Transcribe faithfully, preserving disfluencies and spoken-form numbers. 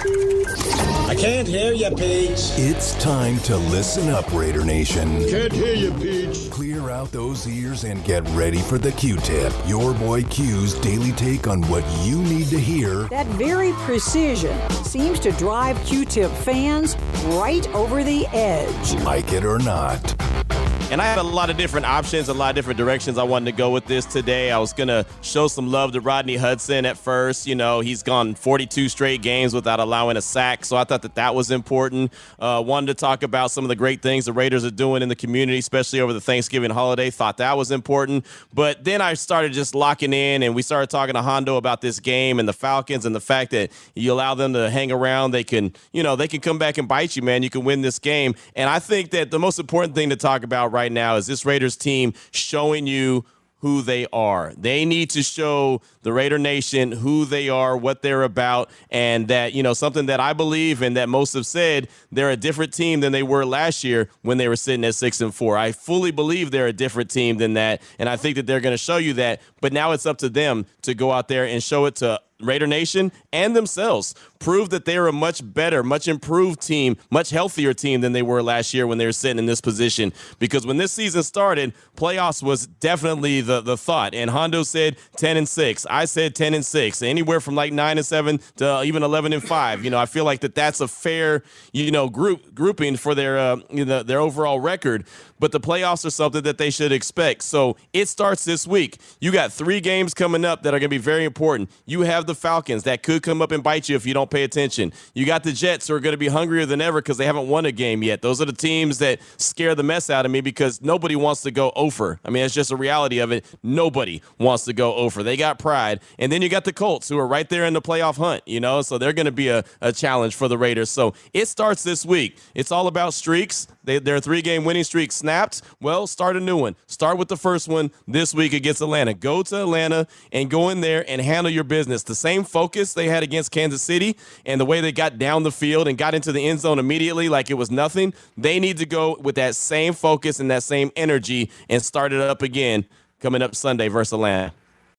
I can't hear you, Peach. It's time to listen up, Raider Nation. Can't hear you, Peach. Clear out those ears and get ready for the Q-Tip, your boy Q's daily take on what you need to hear. That very precision seems to drive Q-Tip fans right over the edge. Like it or not. And I have a lot of different options, a lot of different directions I wanted to go with this today. I was going to show some love to Rodney Hudson at first. You know, he's gone forty-two straight games without allowing a sack, so I thought that that was important. Uh, wanted to talk about some of the great things the Raiders are doing in the community, especially over the Thanksgiving holiday. Thought that was important. But then I started just locking in, and we started talking to Hondo about this game and the Falcons and the fact that you allow them to hang around. They can, you know, they can come back and bite you, man. You can win this game. And I think that the most important thing to talk about right right now is this Raiders team showing you who they are. They need to show the Raider Nation who they are, what they're about, and that, you know, something that I believe and that most have said, they're a different team than they were last year when they were sitting at six and four. I fully believe they're a different team than that, and I think that they're going to show you that. But now it's up to them to go out there and show it to Raider Nation and themselves. Prove that they're a much better, much improved team, much healthier team than they were last year when they were sitting in this position. Because when this season started, playoffs was definitely the, the thought. And Hondo said ten and six. I said ten and six. Anywhere from like nine and seven to even eleven and five. You know, I feel like that that's a fair, you know, group grouping for their uh, you know, their overall record. But the playoffs are something that they should expect. So it starts this week. You got three games coming up that are going to be very important. You have the Falcons that could come up and bite you if you don't pay attention. You got the Jets who are going to be hungrier than ever because they haven't won a game yet. Those are the teams that scare the mess out of me because nobody wants to go over. I mean, it's just a reality of it. Nobody wants to go over. They got pride. And then you got the Colts who are right there in the playoff hunt, you know, so they're going to be a, a challenge for the Raiders. So it starts this week. It's all about streaks. They, their three-game winning streak snapped. Well, start a new one. Start with the first one this week against Atlanta. Go to Atlanta and go in there and handle your business. The same focus they had against Kansas City and the way they got down the field and got into the end zone immediately like it was nothing, they need to go with that same focus and that same energy and start it up again coming up Sunday versus Atlanta.